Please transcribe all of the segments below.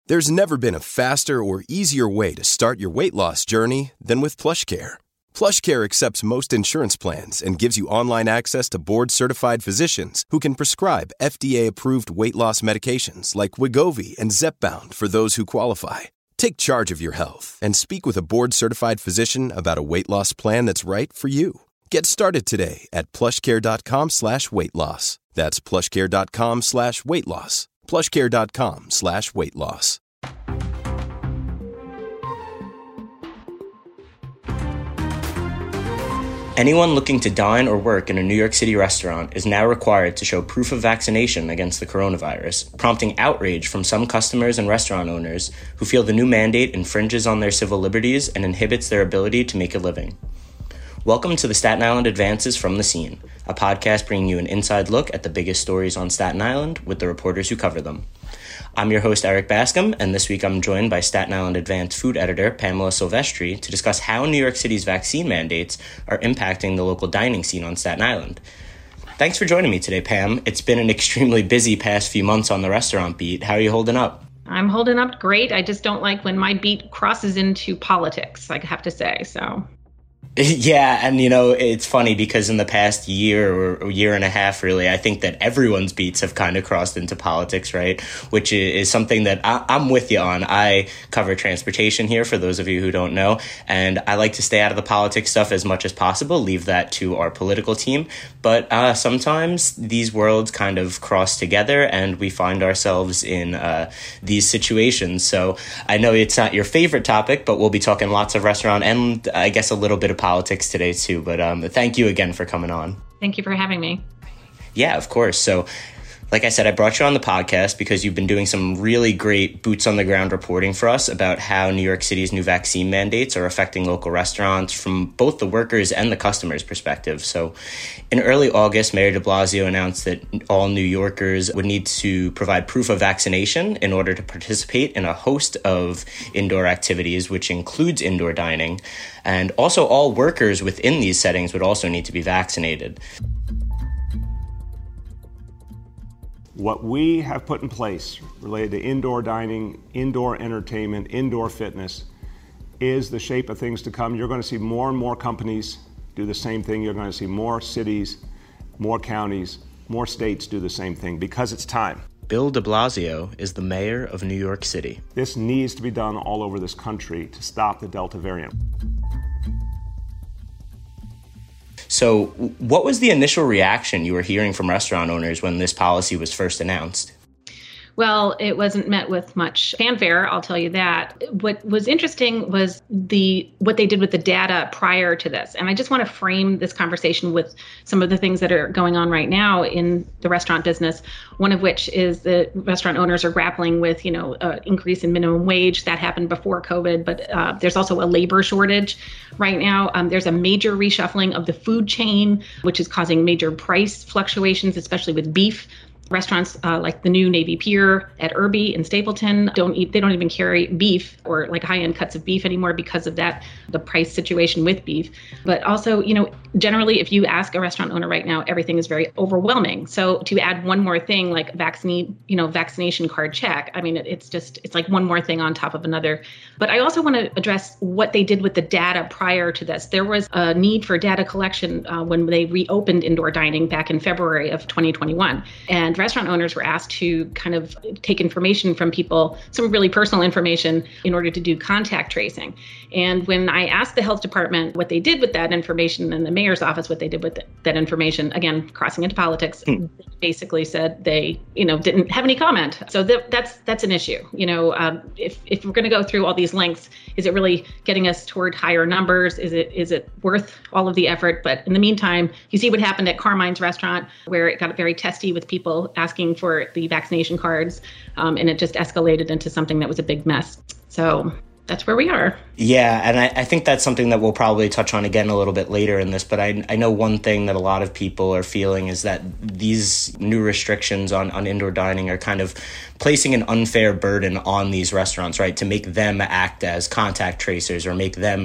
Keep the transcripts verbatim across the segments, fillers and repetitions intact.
There's never been a faster or easier way to start your weight loss journey than with PlushCare. PlushCare accepts most insurance plans and gives you online access to board-certified physicians who can prescribe F D A-approved weight loss medications like Wegovy and Zepbound for those who qualify. Take charge of your health and speak with a board-certified physician about a weight loss plan that's right for you. Get started today at plushcare.com slash weight loss. That's plushcare.com slash weight loss. plushcare.com slash weight loss. Anyone looking to dine or work in a New York City restaurant is now required to show proof of vaccination against the coronavirus, prompting outrage from some customers and restaurant owners who feel the new mandate infringes on their civil liberties and inhibits their ability to make a living. Welcome to the Staten Island Advances from the Scene, a podcast bringing you an inside look at the biggest stories on Staten Island with the reporters who cover them. I'm your host, Eric Bascom, and this week I'm joined by Staten Island Advance food editor Pamela Silvestri to discuss how New York City's vaccine mandates are impacting the local dining scene on Staten Island. Thanks for joining me today, Pam. It's been an extremely busy past few months on the restaurant beat. How are you holding up? I'm holding up great. I just don't like when my beat crosses into politics, I have to say, so... Yeah, and you know, it's funny because in the past year or year and a half, really, I think that everyone's beats have kind of crossed into politics, right? Which is something that I, I'm with you on. I cover transportation here, for those of you who don't know, and I like to stay out of the politics stuff as much as possible, leave that to our political team. But uh, sometimes these worlds kind of cross together and we find ourselves in uh, these situations. So I know it's not your favorite topic, but we'll be talking lots of restaurant and I guess a little bit of politics today too, but um, thank you again for coming on. Thank you for having me. Yeah, of course. So like I said, I brought you on the podcast because you've been doing some really great boots on the ground reporting for us about how New York City's new vaccine mandates are affecting local restaurants from both the workers and the customers' perspective. So in early August, Mayor de Blasio announced that all New Yorkers would need to provide proof of vaccination in order to participate in a host of indoor activities, which includes indoor dining. And also all workers within these settings would also need to be vaccinated. What we have put in place related to indoor dining, indoor entertainment, indoor fitness is the shape of things to come. You're going to see more and more companies do the same thing. You're going to see more cities, more counties, more states do the same thing because it's time. Bill de Blasio is the mayor of New York City. This needs to be done all over this country to stop the Delta variant. So what was the initial reaction you were hearing from restaurant owners when this policy was first announced? Well, it wasn't met with much fanfare, I'll tell you that. What was interesting was the what they did with the data prior to this. And I just want to frame this conversation with some of the things that are going on right now in the restaurant business, one of which is that restaurant owners are grappling with, you know, uh, increase in minimum wage. That happened before COVID, but uh, there's also a labor shortage right now. Um, there's a major reshuffling of the food chain, which is causing major price fluctuations, especially with beef. Restaurants uh, like the new Navy Pier at Irby in Stapleton don't eat, they don't even carry beef or like high-end cuts of beef anymore because of that, the price situation with beef. But also, you know, generally, if you ask a restaurant owner right now, everything is very overwhelming. So to add one more thing like vaccinate, you know, vaccination card check, I mean, it, it's just, it's like one more thing on top of another. But I also want to address what they did with the data prior to this. There was a need for data collection uh, when they reopened indoor dining back in February of twenty twenty-one. And restaurant owners were asked to kind of take information from people, some really personal information, in order to do contact tracing. And when I asked the health department what they did with that information and the mayor's office what they did with the, that information, again, crossing into politics, mm. they basically said they, you know, didn't have any comment. So th- that's that's an issue. You know, um, if if we're going to go through all these lengths, is it really getting us toward higher numbers? Is it is it worth all of the effort? But in the meantime, you see what happened at Carmine's restaurant, where it got very testy with people asking for the vaccination cards, um, and it just escalated into something that was a big mess. So that's where we are. Yeah, and I, I think that's something that we'll probably touch on again a little bit later in this, but I, I know one thing that a lot of people are feeling is that these new restrictions on, on indoor dining are kind of placing an unfair burden on these restaurants, right, to make them act as contact tracers or make them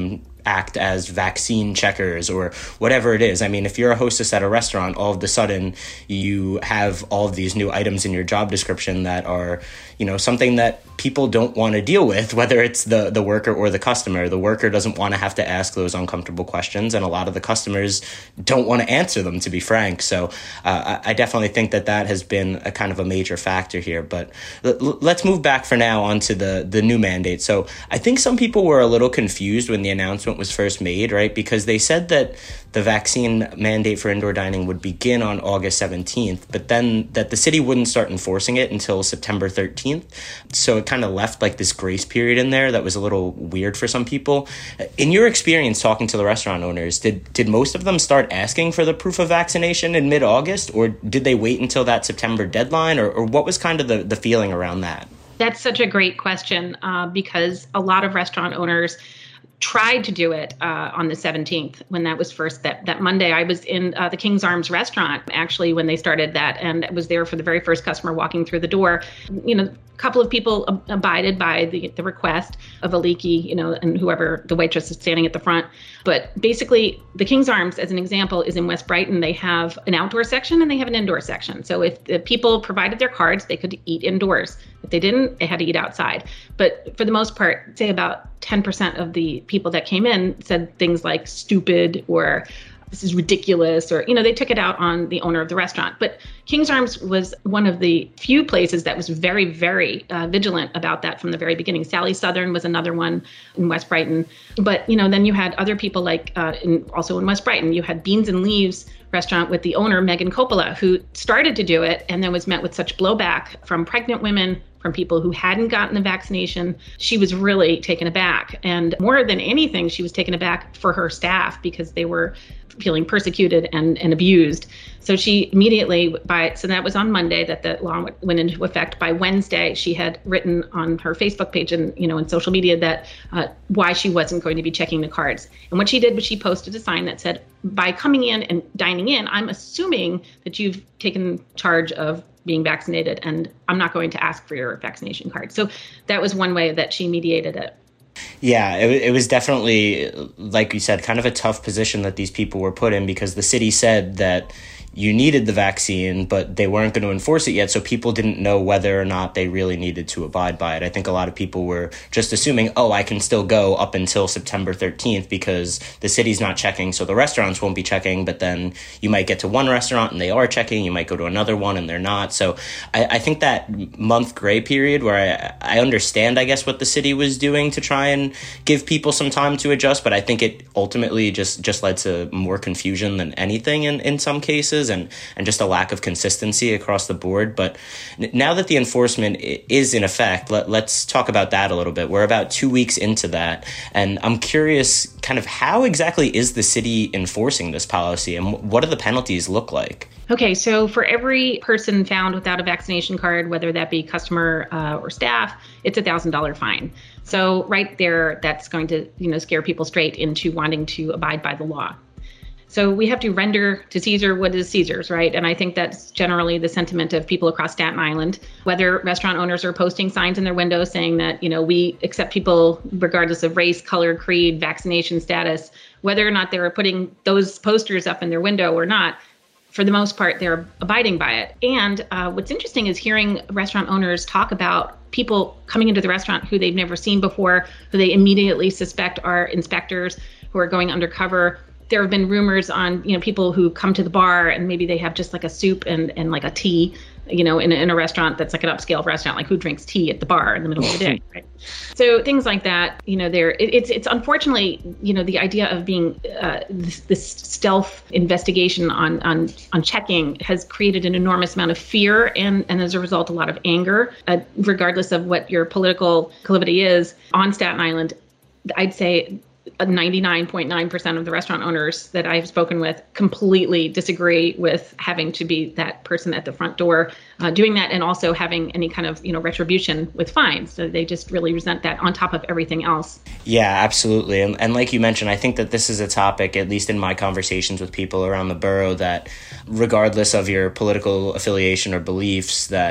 act as vaccine checkers or whatever it is. I mean, if you're a hostess at a restaurant, all of a sudden you have all of these new items in your job description that are, you know, something that people don't want to deal with, whether it's the, the worker or the customer. The worker doesn't want to have to ask those uncomfortable questions, and a lot of the customers don't want to answer them, to be frank. So uh, I definitely think that that has been a kind of a major factor here. But l- let's move back for now onto the, the new mandate. So I think some people were a little confused when the announcement was first made, right? Because they said that the vaccine mandate for indoor dining would begin on August seventeenth, but then that the city wouldn't start enforcing it until September thirteenth. So it kind of left like this grace period in there that was a little weird for some people. In your experience talking to the restaurant owners, did, did most of them start asking for the proof of vaccination in mid-August, or did they wait until that September deadline, or, or what was kind of the, the feeling around that? That's such a great question uh, because a lot of restaurant owners tried to do it uh, on the seventeenth when that was first, that, that Monday. I was in uh, the King's Arms restaurant, actually, when they started that, and was there for the very first customer walking through the door. You know, a couple of people ab- abided by the, the request of Aliki, you know, and whoever, the waitress is standing at the front. But basically, the King's Arms, as an example, is in West Brighton. They have an outdoor section and they have an indoor section. So if the people provided their cards, they could eat indoors. If they didn't, they had to eat outside. But for the most part, say about ten percent of the people that came in said things like stupid or this is ridiculous, or, you know, they took it out on the owner of the restaurant. But King's Arms was one of the few places that was very, very uh, vigilant about that from the very beginning. Sally Southern was another one in West Brighton. But, you know, then you had other people like uh, in, also in West Brighton, you had Beans and Leaves restaurant with the owner, Megan Coppola, who started to do it and then was met with such blowback from pregnant women, from people who hadn't gotten the vaccination. She was really taken aback. And more than anything, she was taken aback for her staff because they were feeling persecuted and, and abused. So she immediately, by so that was on Monday that the law went into effect. By Wednesday, she had written on her Facebook page and, you know, in social media that uh, why she wasn't going to be checking the cards. And what she did was she posted a sign that said, by coming in and dining in, I'm assuming that you've taken charge of being vaccinated, and I'm not going to ask for your vaccination card. So that was one way that she mediated it. Yeah, it, it was definitely, like you said, kind of a tough position that these people were put in, because the city said that you needed the vaccine, but they weren't going to enforce it yet. So people didn't know whether or not they really needed to abide by it. I think a lot of people were just assuming, oh, I can still go up until September thirteenth because the city's not checking. So the restaurants won't be checking, but then you might get to one restaurant and they are checking. You might go to another one and they're not. So I, I think that month gray period where I, I understand, I guess, what the city was doing to try and give people some time to adjust. But I think it ultimately just, just led to more confusion than anything in, in some cases. And, and just a lack of consistency across the board. But now that the enforcement is in effect, let, let's talk about that a little bit. We're about two weeks into that. And I'm curious, kind of how exactly is the city enforcing this policy, and what do the penalties look like? Okay, so for every person found without a vaccination card, whether that be customer uh, or staff, it's a one thousand dollars fine. So right there, that's going to, you know, scare people straight into wanting to abide by the law. So we have to render to Caesar what is Caesar's, right? And I think that's generally the sentiment of people across Staten Island, whether restaurant owners are posting signs in their windows saying that, you know, we accept people regardless of race, color, creed, vaccination status, whether or not they're putting those posters up in their window or not. For the most part, they're abiding by it. And uh, what's interesting is hearing restaurant owners talk about people coming into the restaurant who they've never seen before, who they immediately suspect are inspectors who are going undercover. There have been rumors on, you know, people who come to the bar and maybe they have just like a soup and, and like a tea, you know, in a, in a restaurant that's like an upscale restaurant, like who drinks tea at the bar in the middle of the day, right? So things like that, you know, there it, it's it's unfortunately, you know, the idea of being uh, this, this stealth investigation on on on checking has created an enormous amount of fear and and as a result a lot of anger, uh, regardless of what your political proclivity is on Staten Island. I'd say ninety-nine point nine percent of the restaurant owners that I've spoken with completely disagree with having to be that person at the front door uh, doing that, and also having any kind of, you know, retribution with fines. So they just really resent that on top of everything else. Yeah, absolutely. And, and like you mentioned, I think that this is a topic, at least in my conversations with people around the borough, that regardless of your political affiliation or beliefs, that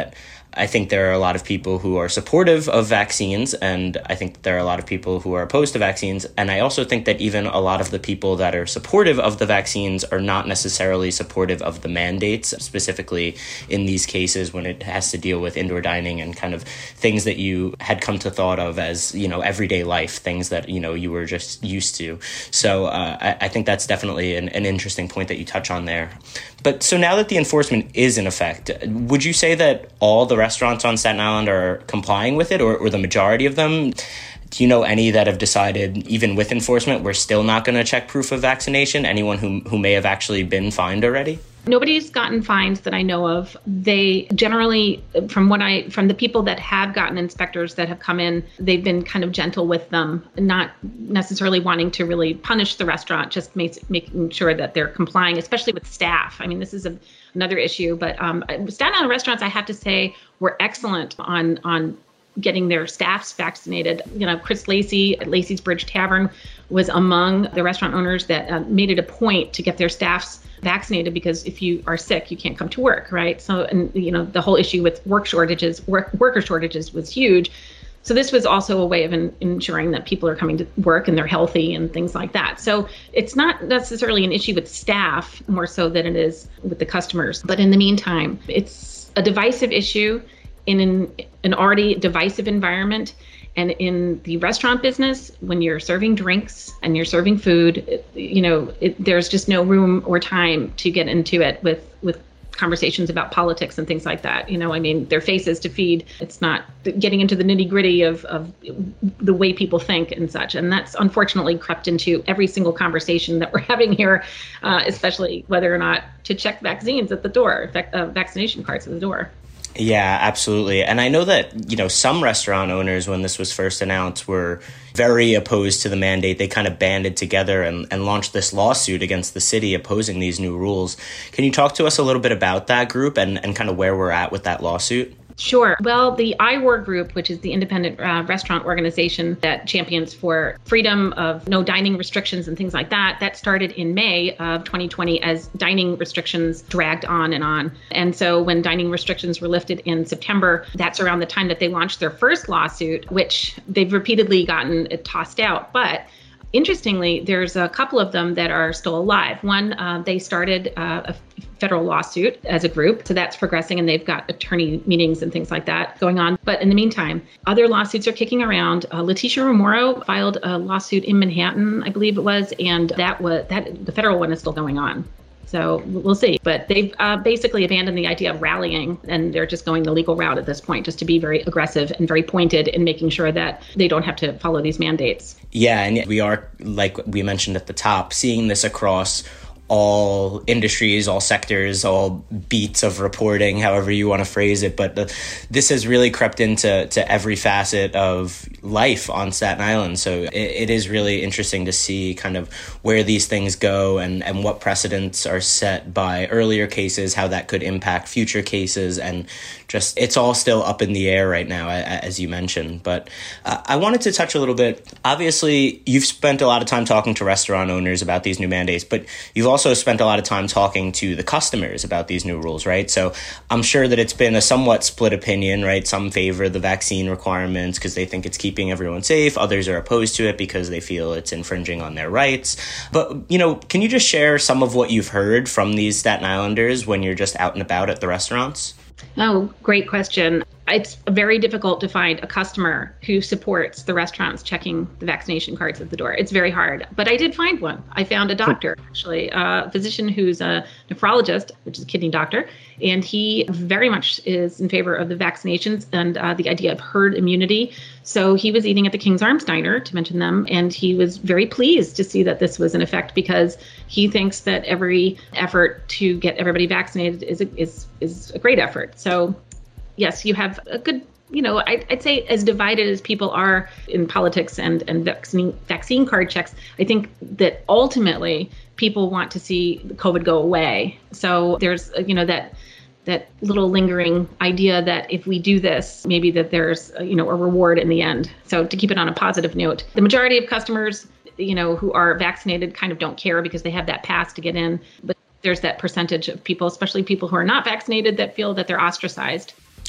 I think there are a lot of people who are supportive of vaccines, and I think there are a lot of people who are opposed to vaccines. And I also think that even a lot of the people that are supportive of the vaccines are not necessarily supportive of the mandates, specifically in these cases when it has to deal with indoor dining and kind of things that you had come to thought of as, you know, everyday life, things that, you know, you were just used to. So uh, I, I think that's definitely an, an interesting point that you touch on there. But so now that the enforcement is in effect, would you say that all the restaurants on Staten Island are complying with it, or, or the majority of them? Do you know any that have decided, even with enforcement, we're still not going to check proof of vaccination? Anyone who who may have actually been fined already? Nobody's gotten fines that I know of. They generally, from what I, from the people that have gotten inspectors that have come in, they've been kind of gentle with them, not necessarily wanting to really punish the restaurant, just make, making sure that they're complying, especially with staff. I mean, this is a, another issue, but um, Staten Island restaurants, I have to say, were excellent on on getting their staffs vaccinated. You know, Chris Lacey at Lacey's Bridge Tavern was among the restaurant owners that uh, made it a point to get their staffs vaccinated, because if you are sick, you can't come to work, right? So, and you know, the whole issue with work shortages, work, worker shortages was huge. So this was also a way of in, ensuring that people are coming to work and they're healthy and things like that. So it's not necessarily an issue with staff, more so than it is with the customers. But in the meantime, it's a divisive issue in an, an already divisive environment. And in the restaurant business, when you're serving drinks and you're serving food, it, you know, it, there's just no room or time to get into it with, with conversations about politics and things like that. You know, I mean, their faces to feed. It's not getting into the nitty gritty of, of the way people think and such. And that's unfortunately crept into every single conversation that we're having here, uh, especially whether or not to check vaccines at the door, vac- uh, vaccination cards at the door. Yeah, absolutely. And I know that, you know, some restaurant owners, when this was first announced, were very opposed to the mandate. They kind of banded together and, and launched this lawsuit against the city opposing these new rules. Can you talk to us a little bit about that group and, and kind of where we're at with that lawsuit? Sure. Well, the I W O R group, which is the independent uh, restaurant organization that champions for freedom of no dining restrictions and things like that, that started in May of twenty twenty as dining restrictions dragged on and on. And so when dining restrictions were lifted in September, that's around the time that they launched their first lawsuit, which they've repeatedly gotten it tossed out. But interestingly, there's a couple of them that are still alive. One, uh, they started uh, a federal lawsuit as a group. So that's progressing, and they've got attorney meetings and things like that going on. But in the meantime, other lawsuits are kicking around. Uh, Leticia Romero filed a lawsuit in Manhattan, I believe it was, and that was that the federal one is still going on. So we'll see. But they've uh, basically abandoned the idea of rallying, and they're just going the legal route at this point, just to be very aggressive and very pointed in making sure that they don't have to follow these mandates. Yeah, and we are, like we mentioned at the top, seeing this across all industries, all sectors, all beats of reporting, however you want to phrase it. But the, this has really crept into to every facet of life on Staten Island. So it, it is really interesting to see kind of where these things go and, and what precedents are set by earlier cases, how that could impact future cases. And just it's all still up in the air right now, as you mentioned. But uh, I wanted to touch a little bit. Obviously, you've spent a lot of time talking to restaurant owners about these new mandates, but you've also also spent a lot of time talking to the customers about these new rules, right? So I'm sure that it's been a somewhat split opinion, right? Some favor the vaccine requirements because they think it's keeping everyone safe. Others are opposed to it because they feel it's infringing on their rights. But, you know, can you just share some of what you've heard from these Staten Islanders when you're just out and about at the restaurants? Oh, great question. It's very difficult to find a customer who supports the restaurants checking the vaccination cards at the door. It's very hard. But I did find one. I found a doctor, actually, a physician who's a nephrologist, which is a kidney doctor. And he very much is in favor of the vaccinations and uh, the idea of herd immunity. So he was eating at the King's Arms Diner, to mention them, and he was very pleased to see that this was in effect because he thinks that every effort to get everybody vaccinated is a, is is a great effort. So yes, you have a good, you know, I'd, I'd say as divided as people are in politics and, and vaccine, vaccine card checks, I think that ultimately people want to see COVID go away. So there's, you know, that that little lingering idea that if we do this, maybe that there's, you know, a reward in the end. So to keep it on a positive note, the majority of customers, you know, who are vaccinated kind of don't care because they have that pass to get in. But there's that percentage of people, especially people who are not vaccinated, that feel that they're ostracized.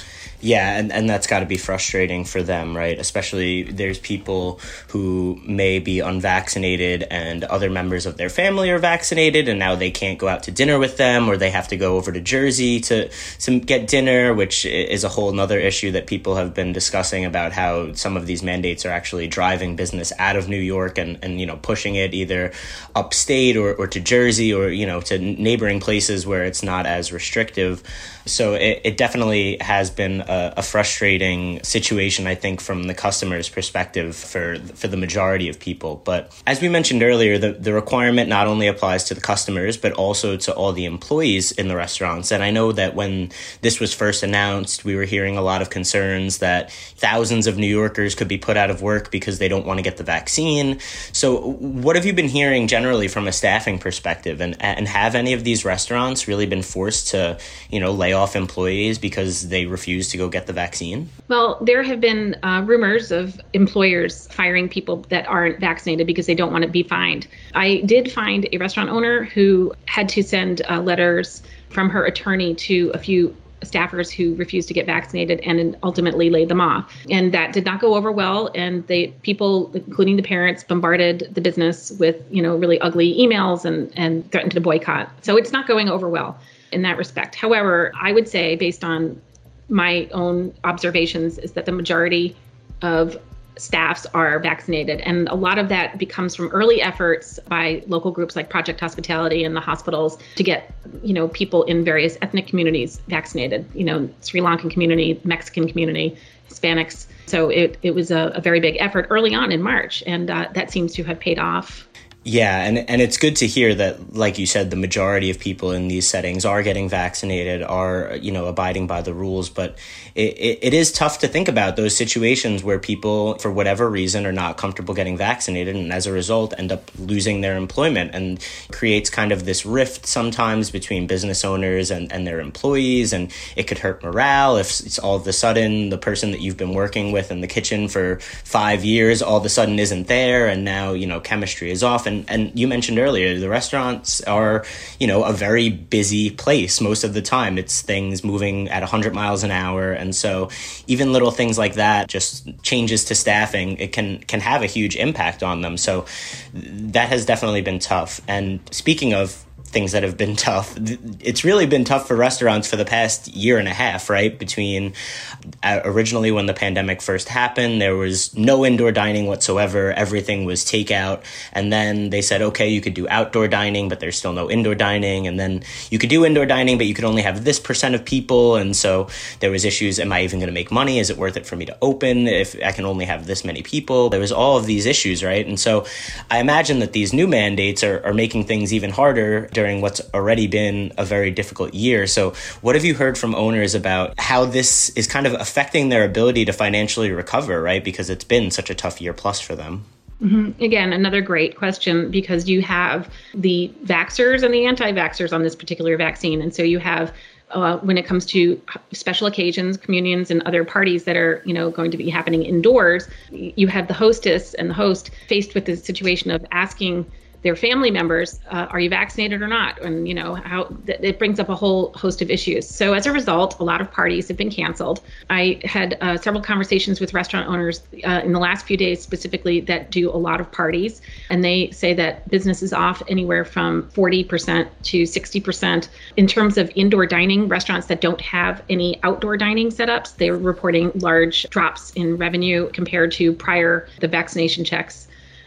Yeah, and, and that's got to be frustrating for them, right? Especially there's people who may be unvaccinated and other members of their family are vaccinated, and now they can't go out to dinner with them, or they have to go over to Jersey to, to get dinner, which is a whole nother issue that people have been discussing about how some of these mandates are actually driving business out of New York and, and you know, pushing it either upstate or, or to Jersey or, you know, to neighboring places where it's not as restrictive. So it, it definitely has been a, a frustrating situation, I think, from the customer's perspective for for the majority of people. But as we mentioned earlier, the, the requirement not only applies to the customers, but also to all the employees in the restaurants. And I know that when this was first announced, we were hearing a lot of concerns that thousands of New Yorkers could be put out of work because they don't want to get the vaccine. So what have you been hearing generally from a staffing perspective? And, and have any of these restaurants really been forced to, you know, lay off employees because they refuse to go get the vaccine? Well, there have been uh, rumors of employers firing people that aren't vaccinated because they don't want to be fined. I did find a restaurant owner who had to send uh, letters from her attorney to a few staffers who refused to get vaccinated and ultimately laid them off. And that did not go over well. And they people, including the parents, bombarded the business with, you know, really ugly emails and, and threatened to boycott. So it's not going over well in that respect. However, I would say, based on my own observations, is that the majority of staffs are vaccinated. And a lot of that becomes from early efforts by local groups like Project Hospitality and the hospitals to get, you know, people in various ethnic communities vaccinated, you know, Sri Lankan community, Mexican community, Hispanics. So it, it was a, a very big effort early on in March, and uh, that seems to have paid off. Yeah, and, and it's good to hear that, like you said, the majority of people in these settings are getting vaccinated, are, you know, abiding by the rules. But it, it, it is tough to think about those situations where people, for whatever reason, are not comfortable getting vaccinated and as a result end up losing their employment, and creates kind of this rift sometimes between business owners and, and their employees. And it could hurt morale if it's all of a sudden the person that you've been working with in the kitchen for five years all of a sudden isn't there, and now, you know, chemistry is off. And, and you mentioned earlier, the restaurants are, you know, a very busy place most of the time. It's things moving at one hundred miles an hour. And so even little things like that, just changes to staffing, it can can have a huge impact on them. So that has definitely been tough. And speaking of things that have been tough, it's really been tough for restaurants for the past year and a half, right? Between uh, originally when the pandemic first happened, there was no indoor dining whatsoever. Everything was takeout. And then they said, okay, you could do outdoor dining, but there's still no indoor dining. And then you could do indoor dining, but you could only have this percent of people. And so there was issues. Am I even going to make money? Is it worth it for me to open if I can only have this many people? There was all of these issues, right? And so I imagine that these new mandates are, are making things even harder during what's already been a very difficult year. So what have you heard from owners about how this is kind of affecting their ability to financially recover, right? Because it's been such a tough year plus for them. Mm-hmm. Again, another great question, because you have the vaxxers and the anti-vaxxers on this particular vaccine. And so you have, uh, when it comes to special occasions, communions, and other parties that are, you know, going to be happening indoors, you have the hostess and the host faced with the situation of asking their family members, uh, are you vaccinated or not? And, you know, how th- it brings up a whole host of issues. So as a result, a lot of parties have been canceled. I had uh, several conversations with restaurant owners uh, in the last few days specifically that do a lot of parties. And they say that business is off anywhere from forty percent to sixty percent. In terms of indoor dining, restaurants that don't have any outdoor dining setups, they're reporting large drops in revenue compared to prior the vaccination checks.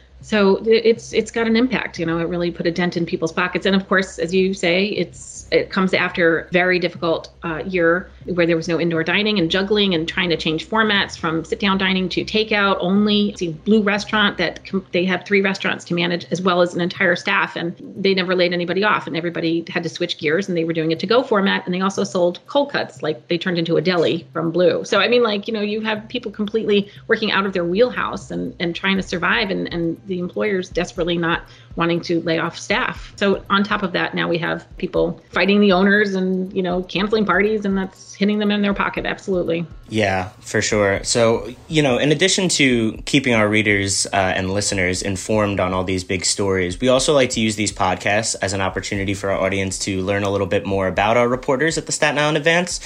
So it's it's got an impact, you know, it really put a dent in people's pockets. And of course, as you say, it's it comes after a very difficult uh, year where there was no indoor dining and juggling and trying to change formats from sit-down dining to takeout only. See, Blue Restaurant, that com- they have three restaurants to manage as well as an entire staff, and they never laid anybody off, and everybody had to switch gears, and they were doing a to-go format, and they also sold cold cuts, like they turned into a deli from Blue. So, I mean, like, you know, you have people completely working out of their wheelhouse and, and trying to survive, and, and the employers desperately not wanting to lay off staff. So on top of that, now we have people fighting the owners and, you know, canceling parties, and that's hitting them in their pocket. Absolutely. Yeah, for sure. So, you know, in addition to keeping our readers uh, and listeners informed on all these big stories, we also like to use these podcasts as an opportunity for our audience to learn a little bit more about our reporters at the Staten Island Advance.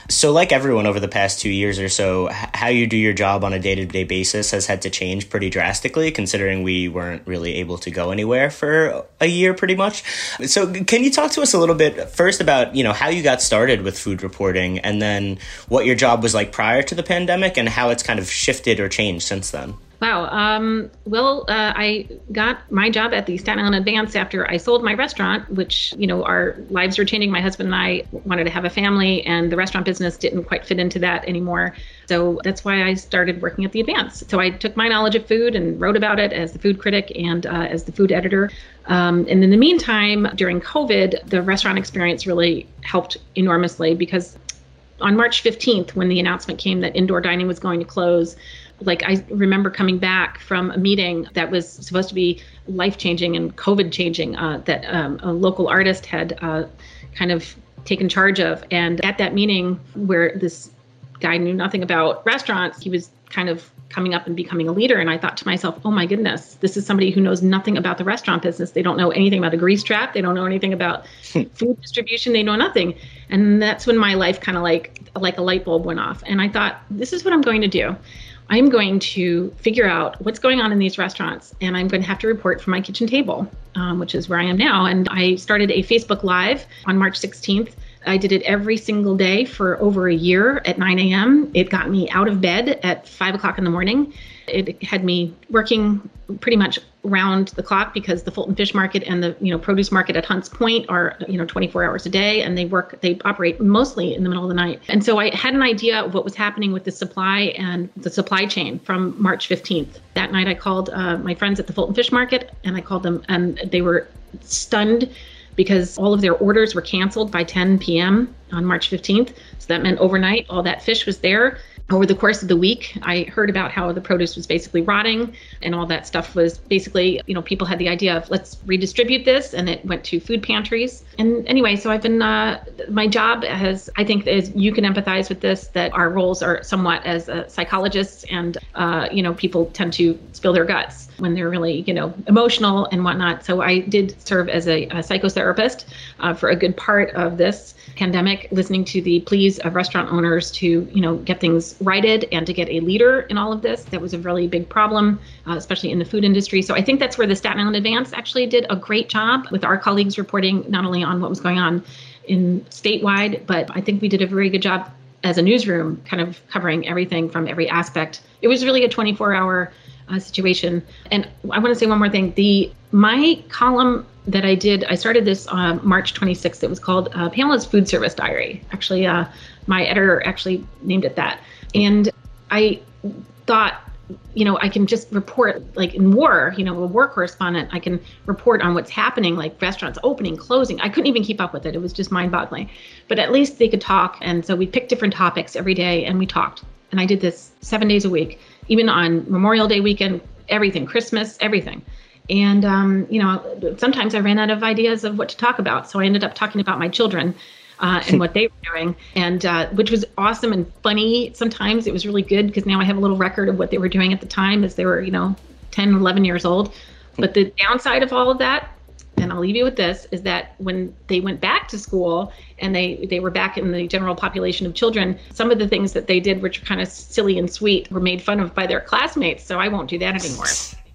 So like everyone over the past two years or so, how you do your job on a day-to-day basis has had to change pretty drastically, considering we weren't really able to go anywhere for a year pretty much. So can you talk to us a little bit first about, you know, how you got started with food reporting, and then what your job was like prior to the pandemic and how it's kind of shifted or changed since then? Wow. Um, well, uh, I got my job at the Staten Island Advance after I sold my restaurant, which, you know, our lives were changing. My husband and I wanted to have a family, and the restaurant business didn't quite fit into that anymore. So that's why I started working at the Advance. So I took my knowledge of food and wrote about it as the food critic and uh, as the food editor. Um, and in the meantime, during COVID, the restaurant experience really helped enormously, because on March fifteenth, when the announcement came that indoor dining was going to close, like I remember coming back from a meeting that was supposed to be life-changing and COVID-changing uh, that um, a local artist had uh, kind of taken charge of. And at that meeting, where this guy knew nothing about restaurants, he was kind of coming up and becoming a leader. And I thought to myself, oh my goodness, this is somebody who knows nothing about the restaurant business. They don't know anything about a grease trap. They don't know anything about food distribution. They know nothing. And that's when my life kind of like, like a light bulb went off. And I thought, this is what I'm going to do. I'm going to figure out what's going on in these restaurants, and I'm going to have to report from my kitchen table, um, which is where I am now. And I started a Facebook Live on March sixteenth. I did it every single day for over a year at nine a.m. It got me out of bed at five o'clock in the morning. It had me working pretty much round the clock, because the Fulton Fish Market and the, you know, produce market at Hunts Point are, you know, twenty-four hours a day, and they work, they operate mostly in the middle of the night. And so I had an idea of what was happening with the supply and the supply chain from March fifteenth. That night I called uh, my friends at the Fulton Fish Market, and I called them, and they were stunned because all of their orders were canceled by ten p.m. on March fifteenth. So that meant overnight, all that fish was there. Over the course of the week, I heard about how the produce was basically rotting, and all that stuff was basically, you know, people had the idea of let's redistribute this, and it went to food pantries. And anyway, so I've been, uh, my job has, I think as you can empathize with this, that our roles are somewhat as uh, psychologists, and, uh, you know, people tend to spill their guts when they're really, you know, emotional and whatnot. So I did serve as a, a psychotherapist uh, for a good part of this pandemic, listening to the pleas of restaurant owners to, you know, get things righted and to get a leader in all of this. That was a really big problem, uh, especially in the food industry. So I think that's where the Staten Island Advance actually did a great job with our colleagues reporting not only on what was going on in statewide, but I think we did a very good job as a newsroom, kind of covering everything from every aspect. It was really a twenty-four hour uh, situation. And I want to say one more thing. The my column that I did, I started this on March twenty-sixth. It was called uh, Pamela's Food Service Diary. Actually, uh, my editor actually named it that. And I thought, you know, I can just report, like in war, you know, a war correspondent, I can report on what's happening, like restaurants opening, closing. I couldn't even keep up with it. It was just mind-boggling. But at least they could talk. And so we picked different topics every day and we talked. And I did this seven days a week, even on Memorial Day weekend, everything, Christmas, everything. And, um, you know, sometimes I ran out of ideas of what to talk about. So I ended up talking about my children uh, and what they were doing, and uh, which was awesome and funny. Sometimes it was really good because now I have a little record of what they were doing at the time as they were, you know, ten, eleven years old. But the downside of all of that, and I'll leave you with this, is that when they went back to school and they, they were back in the general population of children, some of the things that they did, which were kind of silly and sweet, were made fun of by their classmates. So I won't do that anymore.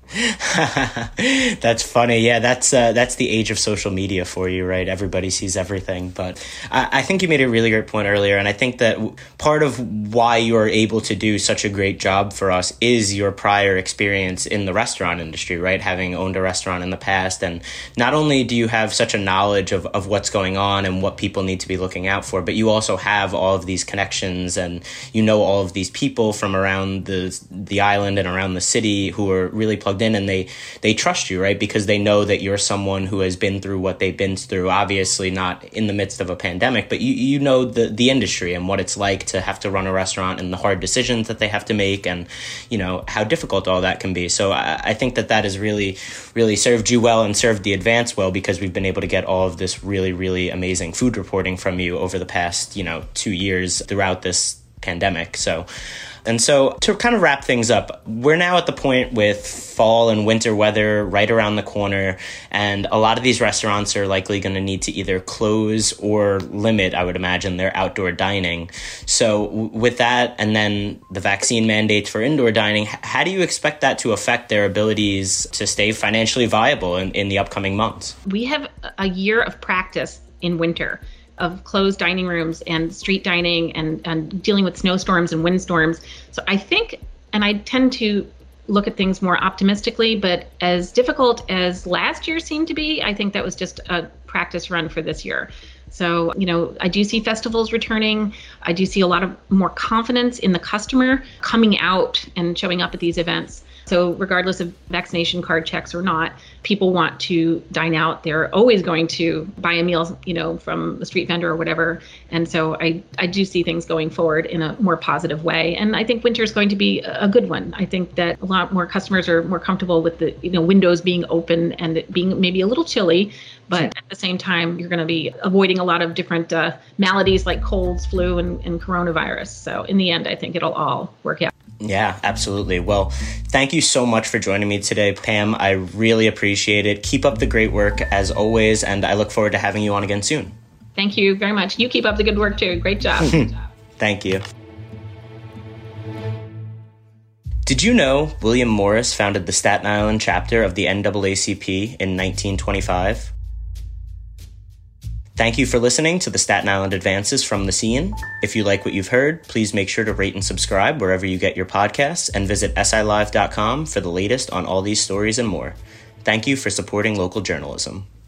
That's funny. Yeah, that's uh, that's the age of social media for you, right? Everybody sees everything. But I, I think you made a really great point earlier. And I think that part of why you're able to do such a great job for us is your prior experience in the restaurant industry, right? Having owned a restaurant in the past. And not only do you have such a knowledge of, of what's going on and what people need to be looking out for, but you also have all of these connections and you know all of these people from around the the island and around the city who are really plugged in, and they they trust you, right? Because they know that you're someone who has been through what they've been through, obviously not in the midst of a pandemic, but you you know the the industry and what it's like to have to run a restaurant and the hard decisions that they have to make, and you know how difficult all that can be. So I, I think that that has really really served you well and served the Advance well, because we've been able to get all of this really really amazing food reporting from you over the past you know two years throughout this pandemic. So, and so to kind of wrap things up, we're now at the point with fall and winter weather right around the corner, and a lot of these restaurants are likely going to need to either close or limit, I would imagine, their outdoor dining. So with that, and then the vaccine mandates for indoor dining, how do you expect that to affect their abilities to stay financially viable in, in the upcoming months? We have a year of practice in winter of closed dining rooms and street dining and, and dealing with snowstorms and windstorms. So I think, and I tend to look at things more optimistically, but as difficult as last year seemed to be, I think that was just a practice run for this year. So, you know, I do see festivals returning. I do see a lot of more confidence in the customer coming out and showing up at these events. So regardless of vaccination card checks or not, people want to dine out. They're always going to buy a meal, you know, from a street vendor or whatever. And so I, I do see things going forward in a more positive way. And I think winter is going to be a good one. I think that a lot more customers are more comfortable with the, you know, windows being open and it being maybe a little chilly. But at the same time, you're going to be avoiding a lot of different uh, maladies like colds, flu, and, and coronavirus. So in the end, I think it'll all work out. Yeah, absolutely. Well, thank you so much for joining me today, Pam. I really appreciate it. Keep up the great work as always, and I look forward to having you on again soon. Thank you very much. You keep up the good work too. Great job. Thank you. Did you know William Morris founded the Staten Island chapter of the N double A C P in nineteen twenty-five? Thank you for listening to the Staten Island Advances from the Scene. If you like what you've heard, please make sure to rate and subscribe wherever you get your podcasts and visit S I live dot com for the latest on all these stories and more. Thank you for supporting local journalism.